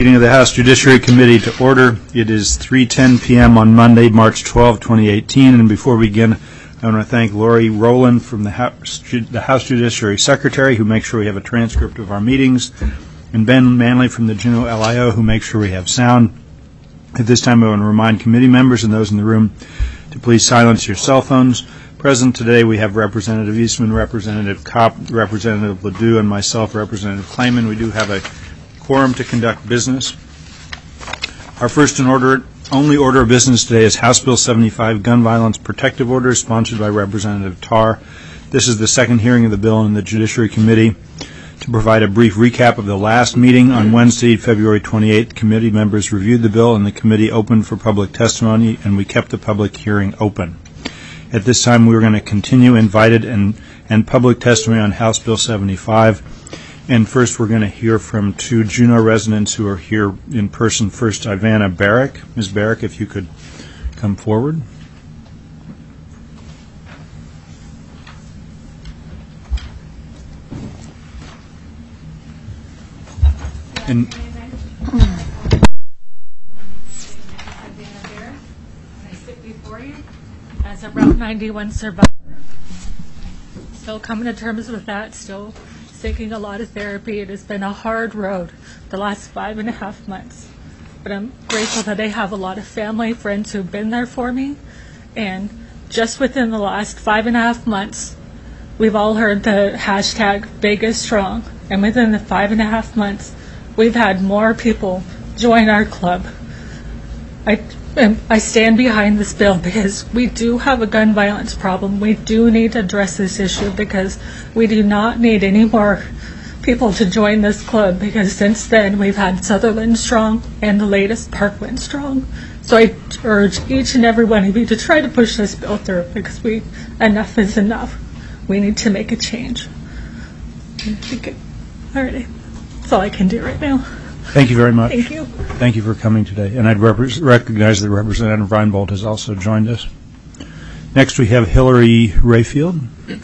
Meeting of the House Judiciary Committee to order. It is 3:10 p.m. on Monday, March 12, 2018. And before we begin, I want to thank Lori Rowland from the House Judiciary Secretary, who makes sure we have a transcript of our meetings, and Ben Manley from the Juneau LIO, who makes sure we have sound. At this time, I want to remind committee members and those in the room to please silence your cell phones. Present today, we have Representative Eastman, Representative Kopp, Representative Ledoux, and myself, Representative Kleiman. We do have a quorum to conduct business. Our first and only order of business today is House Bill 75, Gun Violence Protective Order, sponsored by Representative Tarr. This is the second hearing of the bill in the Judiciary Committee. To provide a brief recap of the last meeting on Wednesday, February 28th, committee members reviewed the bill and the committee opened for public testimony, and we kept the public hearing open. At this time, we are going to continue invited and public testimony on House Bill 75. And first, we're going to hear from two Juneau residents who are here in person. First, Ivana Barrick. Ms. Barrick, if you could come forward. And I sit before you as a Route 91 survivor. Still coming to terms with that, still taking a lot of therapy. It has been a hard road the last 5.5 months. But I'm grateful that I have a lot of family, friends who've been there for me. And just within the last 5.5 months, we've all heard the hashtag Big is Strong. And within the 5.5 months, we've had more people join our club. I stand behind this bill because we do have a gun violence problem. We do need to address this issue because we do not need any more people to join this club, because since then we've had Sutherland Strong and the latest Parkland Strong. So I urge each and every one of you to try to push this bill through, because enough is enough. We need to make a change. Alrighty. That's all I can do right now. Thank you very much. Thank you. Thank you for coming today. And I'd recognize that Representative Reinbold has also joined us. Next, we have Hillary Rayfield.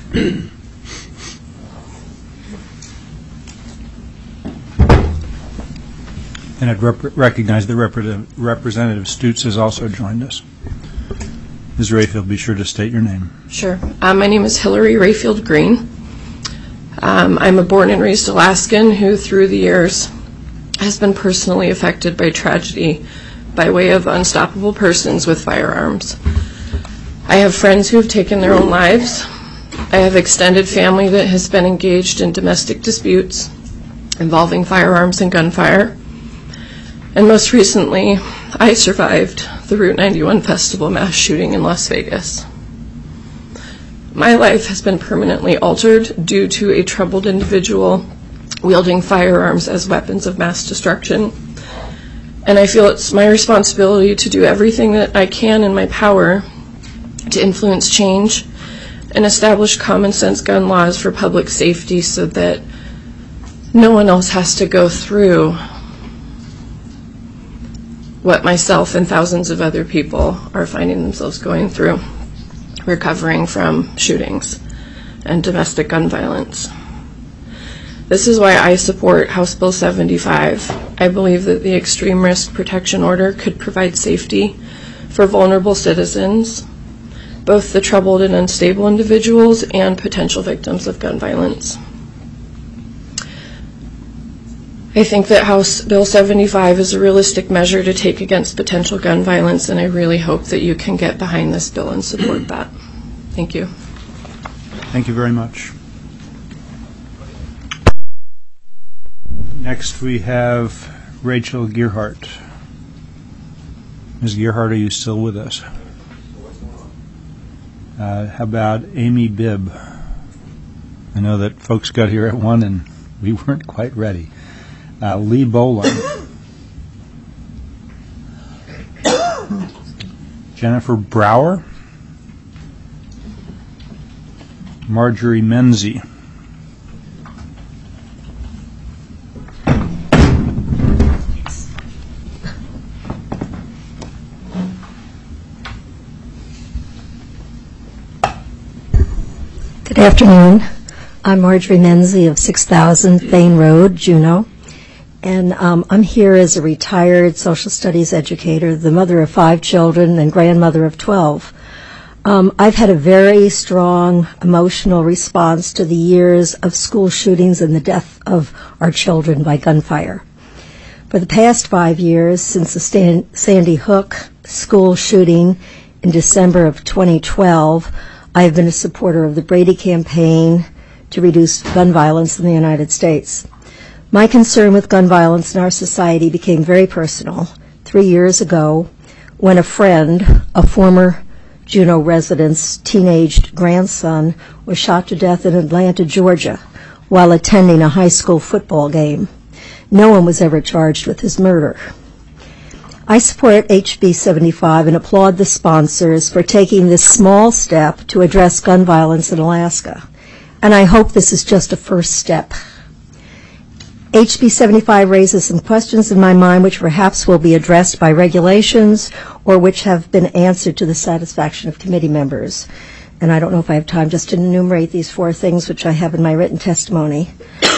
And I'd recognize that Representative Stutz has also joined us. Ms. Rayfield, be sure to state your name. Sure. My name is Hillary Rayfield Green. I'm a born and raised Alaskan who, through the years, has been personally affected by tragedy by way of unstoppable persons with firearms. I have friends who have taken their own lives. I have extended family that has been engaged in domestic disputes involving firearms and gunfire. And most recently, I survived the Route 91 Festival mass shooting in Las Vegas. My life has been permanently altered due to a troubled individual wielding firearms as weapons of mass destruction. And I feel it's my responsibility to do everything that I can in my power to influence change and establish common sense gun laws for public safety so that no one else has to go through what myself and thousands of other people are finding themselves going through, recovering from shootings and domestic gun violence. This is why I support House Bill 75. I believe that the Extreme Risk Protection Order could provide safety for vulnerable citizens, both the troubled and unstable individuals and potential victims of gun violence. I think that House Bill 75 is a realistic measure to take against potential gun violence, and I really hope that you can get behind this bill and support that. Thank you. Thank you very much. Next, we have Rachel Gearhart. Ms. Gearhart, are you still with us? How about Amy Bibb? I know that folks got here at 1 and we weren't quite ready. Lee Boland. Jennifer Brower. Marjorie Menzie. Good afternoon. I'm Marjorie Menzie of 6000 Thane Road, Juneau. and I'm here as a retired social studies educator, the mother of 5 children and grandmother of 12. I've had a very strong emotional response to the years of school shootings and the death of our children by gunfire. For the past 5 years, since the Sandy Hook school shooting in December of 2012, I have been a supporter of the Brady campaign to reduce gun violence in the United States. My concern with gun violence in our society became very personal 3 years ago when a friend, a former Juneau resident's teenaged grandson, was shot to death in Atlanta, Georgia, while attending a high school football game. No one was ever charged with his murder. I support HB 75 and applaud the sponsors for taking this small step to address gun violence in Alaska. And I hope this is just a first step. HB 75 raises some questions in my mind which perhaps will be addressed by regulations or which have been answered to the satisfaction of committee members. And I don't know if I have time just to enumerate these 4 things which I have in my written testimony.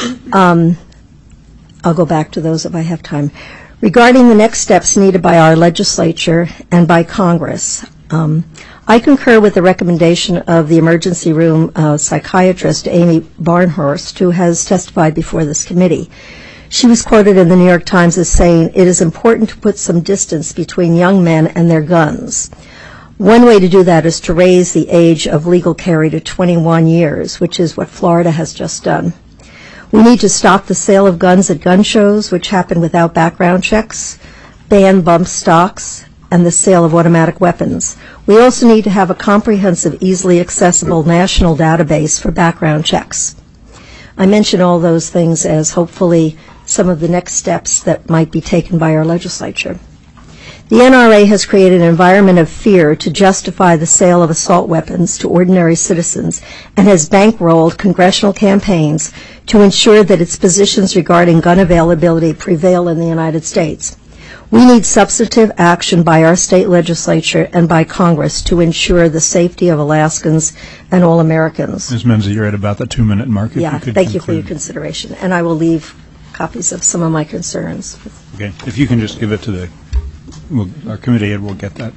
I'll go back to those if I have time. Regarding the next steps needed by our legislature and by Congress, I concur with the recommendation of the emergency room psychiatrist, Amy Barnhurst, who has testified before this committee. She was quoted in the New York Times as saying, "It is important to put some distance between young men and their guns." One way to do that is to raise the age of legal carry to 21 years, which is what Florida has just done. We need to stop the sale of guns at gun shows, which happen without background checks, ban bump stocks, and the sale of automatic weapons. We also need to have a comprehensive, easily accessible national database for background checks. I mention all those things as hopefully some of the next steps that might be taken by our legislature. The NRA has created an environment of fear to justify the sale of assault weapons to ordinary citizens and has bankrolled congressional campaigns to ensure that its positions regarding gun availability prevail in the United States. We need substantive action by our state legislature and by Congress to ensure the safety of Alaskans and all Americans. Ms. Menza, you're at about the 2-minute mark. Thank you for your consideration. And I will leave copies of some of my concerns. Okay, if you can just give it to our committee and we'll get that.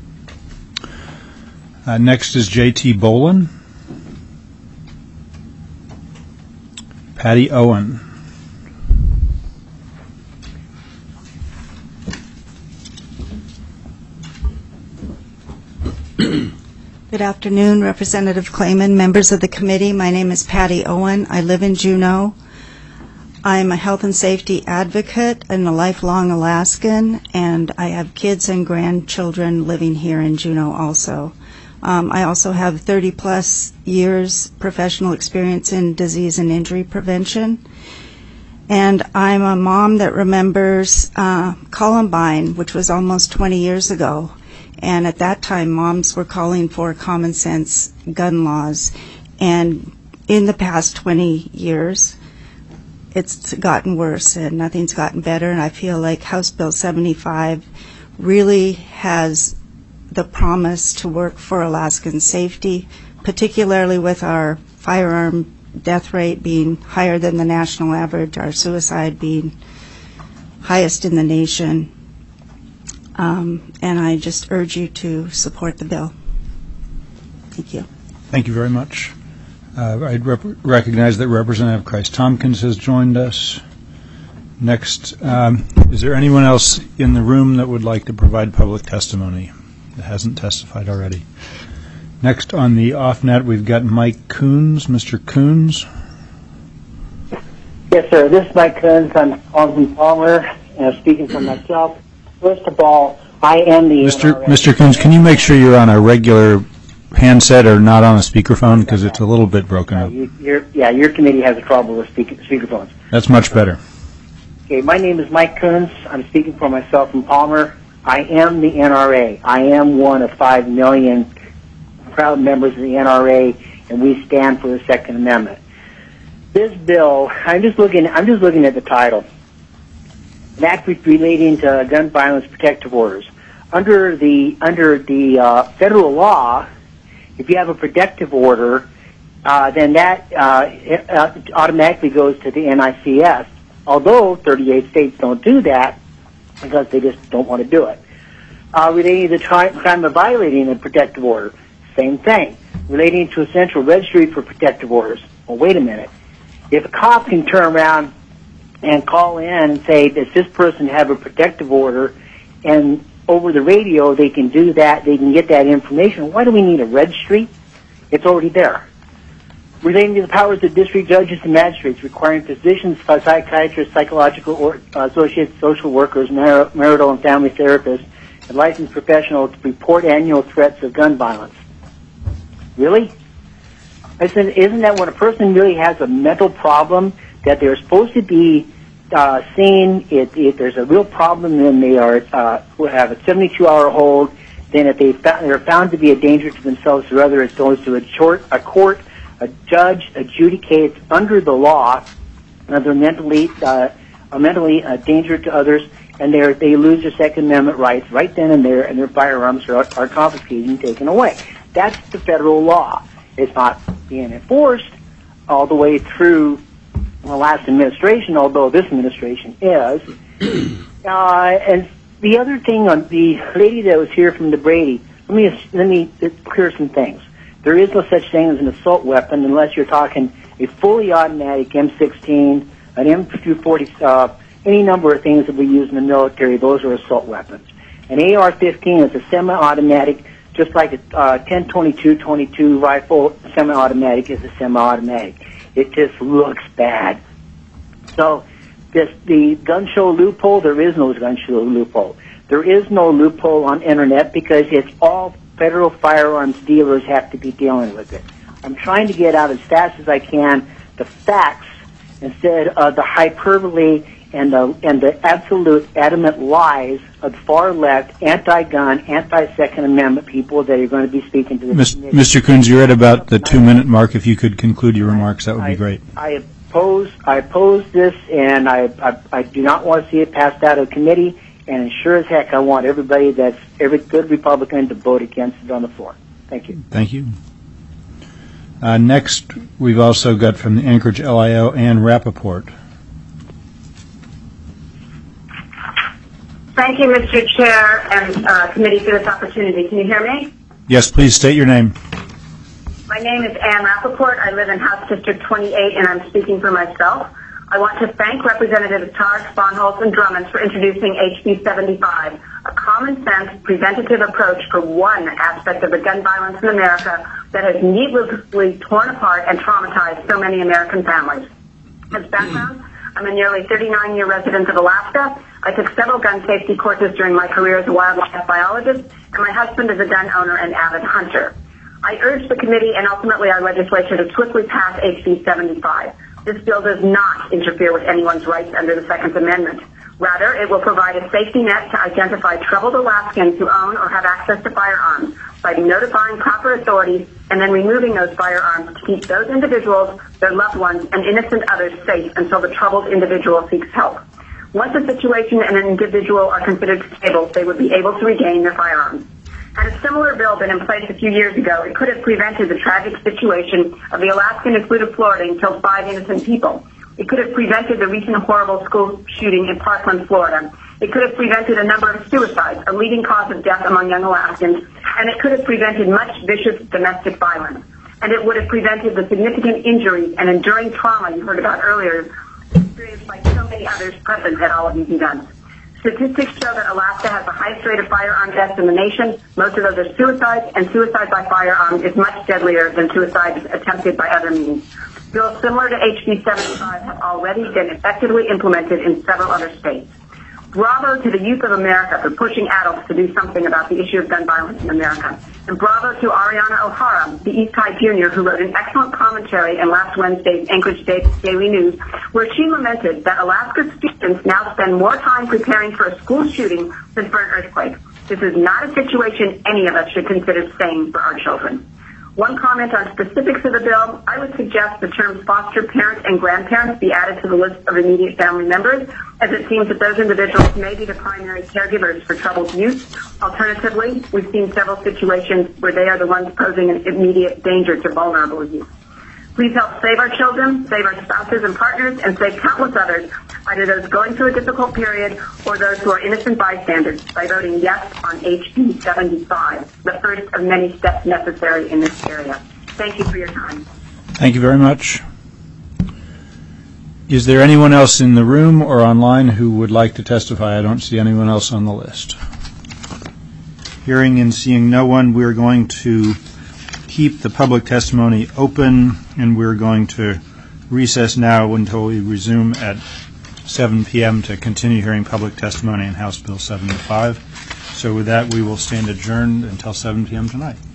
Next is J.T. Boland. Patty Owen. Good afternoon, Representative Clayman, members of the committee. My name is Patty Owen. I live in Juneau. I'm a health and safety advocate and a lifelong Alaskan, and I have kids and grandchildren living here in Juneau also. I also have 30-plus years professional experience in disease and injury prevention. And I'm a mom that remembers Columbine, which was almost 20 years ago. And at that time, moms were calling for common sense gun laws. And in the past 20 years, it's gotten worse and nothing's gotten better. And I feel like House Bill 75 really has the promise to work for Alaskan safety, particularly with our firearm death rate being higher than the national average, our suicide being highest in the nation. And I just urge you to support the bill. Thank you. Thank you very much. I recognize that Representative Christ-Tompkins has joined us. Next, is there anyone else in the room that would like to provide public testimony that hasn't testified already? Next on the off-net, we've got Mike Coons. Mr. Coons. Yes, sir. This is Mike Coons. I'm Alden Palmer, and I'm speaking for myself. First of all, I am the Mr. Coons, can you make sure you're on a regular handset or not on a speakerphone, because it's a little bit broken up. Your committee has trouble with speakerphones. That's much better. Okay, my name is Mike Coons. I'm speaking for myself from Palmer. I am the NRA. I am one of 5 million proud members of the NRA, and we stand for the Second Amendment. This bill, I'm just looking at the title. An act relating to gun violence protective orders. Under the federal law, if you have a protective order, then that automatically goes to the NICS. although 38 states don't do that because they just don't want to do it. Relating to the crime of violating a protective order, same thing. Relating to a central registry for protective orders. Well, wait a minute. If a cop can turn around and call in and say, does this person have a protective order, and over the radio they can do that, they can get that information, why do we need a registry? It's already there. Relating to the powers of district judges and magistrates, requiring physicians, psychiatrists, psychological associates, social workers, marital and family therapists, and licensed professionals to report annual threats of gun violence. Really? I said, isn't that when a person really has a mental problem that they're supposed to be seen? If there's a real problem, then they are have a 72-hour hold. Then if they're found to be a danger to themselves or others, it goes to a court, a judge adjudicates under the law that they're mentally a danger to others, and they lose their Second Amendment rights right then and there, and their firearms are confiscated and taken away. That's the federal law. It's not being enforced all the way through the last administration, although this administration is. And the other thing on the lady that was here from the Brady, let me clear some things. There is no such thing as an assault weapon unless you're talking a fully automatic M16, an M240, any number of things that we use in the military. Those are assault weapons. An AR-15 is a semi-automatic, just like a 10-22 rifle. Semi-automatic is a semi-automatic. It just looks bad. So the gun show loophole, there is no gun show loophole. There is no loophole on internet because it's all federal firearms dealers have to be dealing with it. I'm trying to get out as fast as I can the facts instead of the hyperbole and the absolute adamant lies of the far left, anti-gun, anti-Second Amendment people that are going to be speaking to this committee. Mr. Coons, you're at about the 2-minute mark. If you could conclude your remarks, that would be great. I oppose this, and I do not want to see it passed out of committee. And sure as heck, I want every good Republican to vote against it on the floor. Thank you. Thank you. Next, we've also got from the Anchorage LIO, Ann Rappaport. Thank you, Mr. Chair and committee, for this opportunity. Can you hear me? Yes, please state your name. My name is Ann Rappaport. I live in House District 28, and I'm speaking for myself. I want to thank Representatives Tarr, Sponholz, and Drummond for introducing HB 75, a common-sense, preventative approach for one aspect of the gun violence in America that has needlessly torn apart and traumatized so many American families. As background, I'm a nearly 39-year resident of Alaska. I took several gun safety courses during my career as a wildlife biologist, and my husband is a gun owner and avid hunter. I urge the committee and ultimately our legislature to swiftly pass HB 75. This bill does not interfere with anyone's rights under the Second Amendment. Rather, it will provide a safety net to identify troubled Alaskans who own or have access to firearms by notifying proper authorities and then removing those firearms to keep those individuals, their loved ones, and innocent others safe until the troubled individual seeks help. Once a situation and an individual are considered stable, they would be able to regain their firearms. Had a similar bill been in place a few years ago, it could have prevented the tragic situation of the Alaskan who flew to Florida and killed 5 innocent people. It could have prevented the recent horrible school shooting in Parkland, Florida. It could have prevented a number of suicides, a leading cause of death among young Alaskans, and it could have prevented much vicious domestic violence. And it would have prevented the significant injuries and enduring trauma you heard about earlier, experienced by so many others present at all of these events. Statistics show that Alaska has the highest rate of firearm deaths in the nation. Most of those are suicides, and suicide by firearm is much deadlier than suicide attempted by other means. Bills similar to HB 75 have already been effectively implemented in several other states. Bravo to the youth of America for pushing adults to do something about the issue of gun violence in America. And bravo to Ariana O'Hara, the East High Junior, who wrote an excellent commentary in last Wednesday's Anchorage Daily News, where she lamented that Alaska students now spend more time preparing for a school shooting than for an earthquake. This is not a situation any of us should consider sane for our children. One comment on specifics of the bill, I would suggest the terms foster parent and grandparents be added to the list of immediate family members, as it seems that those individuals may be the primary caregivers for troubled youth. Alternatively, we've seen several situations where they are the ones posing an immediate danger to vulnerable youth. Please help save our children, save our spouses and partners, and save countless others, either those going through a difficult period or those who are innocent bystanders, by voting yes on HB 75, the first of many steps necessary in this area. Thank you for your time. Thank you very much. Is there anyone else in the room or online who would like to testify? I don't see anyone else on the list. Hearing and seeing no one, we're going to keep the public testimony open, and we're going to recess now until we resume at 7 p.m. to continue hearing public testimony in House Bill 75. So with that, we will stand adjourned until 7 p.m. tonight.